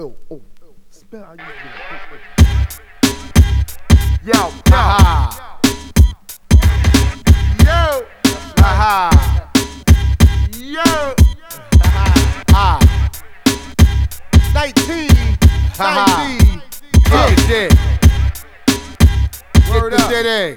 Yo, yo, 19, yeah. Word up.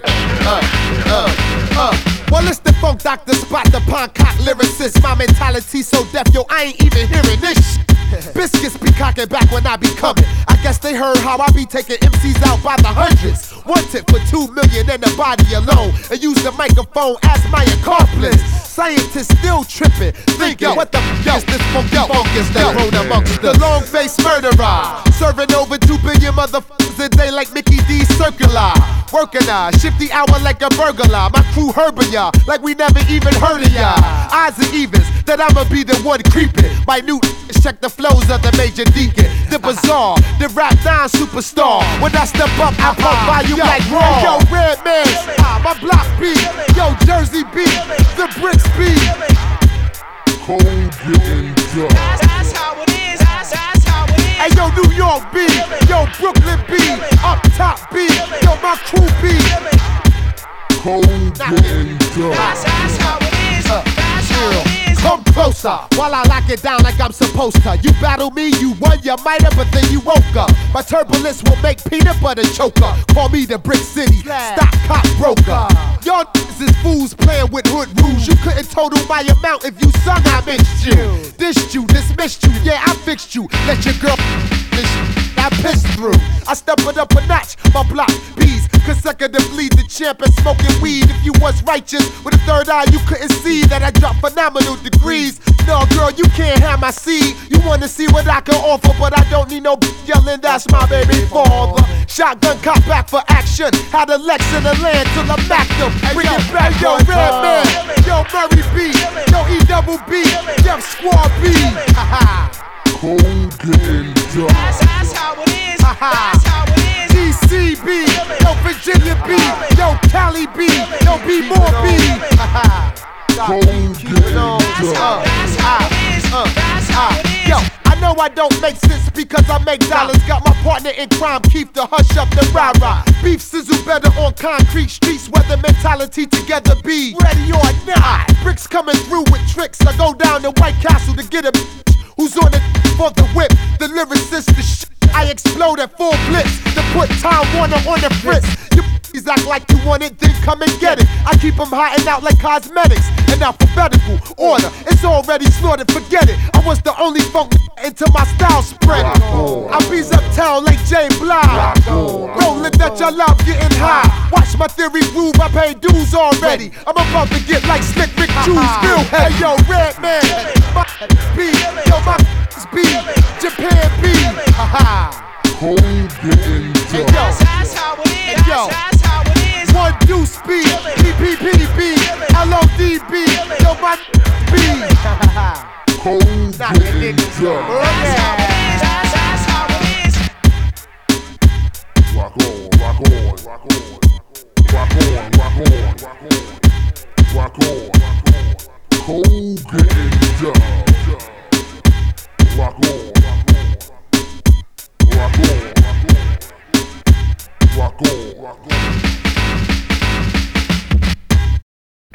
Well, it's the Funk Doctor Spot, the Poncock lyricist. My mentality so deaf, yo, I ain't even hearing this shit. Biscuits be cocking back when I be coming. I guess they heard how I be taking MCs out by the hundreds. Wanted for 2 million in the body alone, and use the microphone as my accomplice. Scientists still tripping, thinking, what the f is this funky fungus that grown amongst the long-faced murderer? Serving over 2 billion motherfuckers a day like Mickey D. Circular. Working shifty hour like a burglar. My crew herbing ya like we never even heard of ya. Odds and evens that I'ma be the one creeping. Minute check the flows of the Major Deacon. The bizarre, the rap down superstar. When I step up, I pump volume like raw. Yo, Red Man, my block B. Yo, Jersey B, the bricks B. Cold getting dark. That's how it is. That's how it is. Hey, yo, New York B. Yo, Brooklyn B. Up top B. Yo, my crew B. Cold getting dark. That's how it is. That's how it is. Come closer while I lock it down like I'm supposed to. You battle me, you won, you might have, but then you woke up. My turbulence will make peanut butter choker. Call me the Brick City stock cop broker. Y'all is fools playing with hood rules. You couldn't total my amount if you sung I mixed you. Dissed you, dismissed you, yeah I fixed you. Let your girl I pissed through. I step it up a notch, my block B's consecutively the champ and smoking weed. If you was righteous with a third eye, you couldn't see that I dropped phenomenal degrees. No, girl, you can't have my seed. You wanna see what I can offer, but I don't need no yelling, that's my baby father. Shotgun cop back for action. Had a Lex in the land till I macked them. Bring it back, yo, Red Man. Yo, Murray B. Yo, E-double-B. Def Squad B. Cold getting dark. That's how it is. That's how it is. DCB. Yo, Virginia B. Yo, Cali B. Yo, B. More B. Cold getting dark. That's how it is. That's how it is. Yo, I know I don't make sense because I make dollars. Got my partner in crime, keep the hush up the rah-rah. Beef sizzle better on concrete streets, weather mentality together be ready or not. Bricks coming through with tricks. I go down to White Castle to get a who's on it for the whip. The lyricist, the shit. I explode at full blitz to put Time Warner on the fritz. You He's act like you want it, then come and get it. I keep them hiding out like cosmetics. In alphabetical order, it's already slaughtered, forget it. I was the only funk until my style spread. I bees uptown like Jay Blige. Rolling that y'all love getting high. Watch my theory groove, I pay dues already. I'm about to get like Slick Rick Jews, real heavy. Hey yo, Red Man, my B, yo, my B, Japan B. Cold getting dark. That's how it is. Yo. That's how it is. One deuce B, PPPB, LODB, yo, my B. Cold getting dark. That's how it is. That's how it is. Rock on, rock on, rock on, rock on, rock on, rock on, rock on. Cold getting dark.